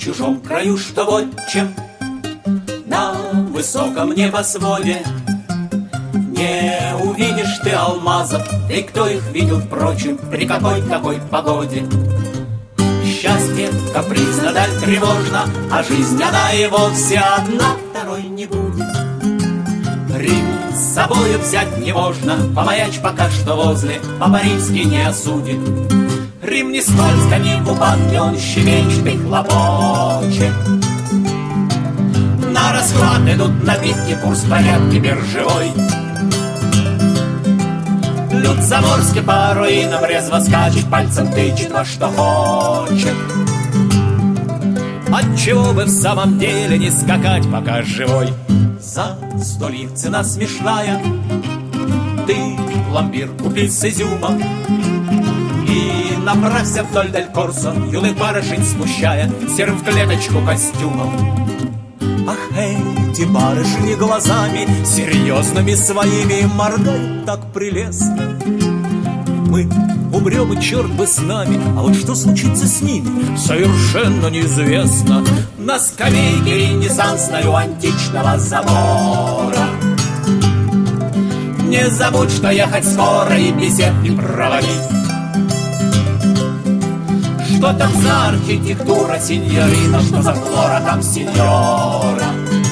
чужом краю, что в отчим, на высоком небосводе. Не увидишь ты алмазов, и кто их видел, впрочем, при какой-какой погоде. Счастье капризно, даль тревожно, а жизнь она и вовсе одна, второй не будет. Рим с собою взять не можно, помаячь пока что возле, по-парижски не осудит. Рим не скользко, ни в упадке, он щебечет и хлопочет. На расклад идут напитки, курс порядки биржевой. Люд заморский по руинам резво скачет, пальцем тычет во что хочет. Отчего бы в самом деле не скакать, пока живой? За 100 лир цена смешная, ты пломбир купи с изюмом и направься вдоль Дель Корсо, юных барышень смущая серым в клеточку костюмом. Ах, эти барышни глазами серьезными своими моргают так прелестно. Мы умрем, и черт бы с нами, а вот что случится с ними, совершенно неизвестно. На скамейке ренессансною античного забора. Не забудь, что ехать скоро и бесед не проводить. Что там за архитектура, синьорина, что за флора там, синьора?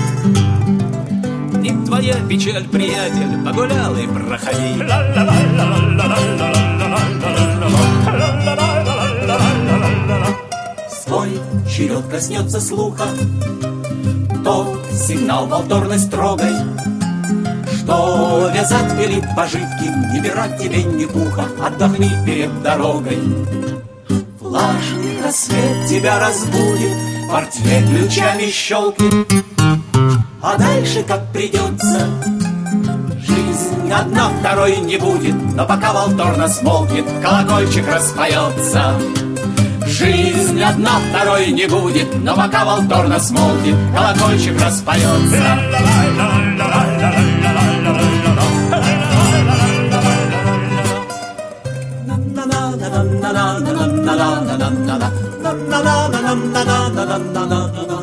Не твоя печаль, приятель, погулял и проходи. Свой черед коснется слуха тот сигнал волторной строгой, что вязать велит пожитки, не бирать тебе ни пуха, отдохни перед дорогой. Влажный рассвет тебя разбудит, портфель ключами щелкнет, а дальше как придется. Жизнь одна, второй не будет, но пока волторна смолкнет, колокольчик распоется. Жизнь одна, второй не будет, но пока волторна смолкнет, колокольчик распоется. Na na na na na na na na na na na na na na na na na na na.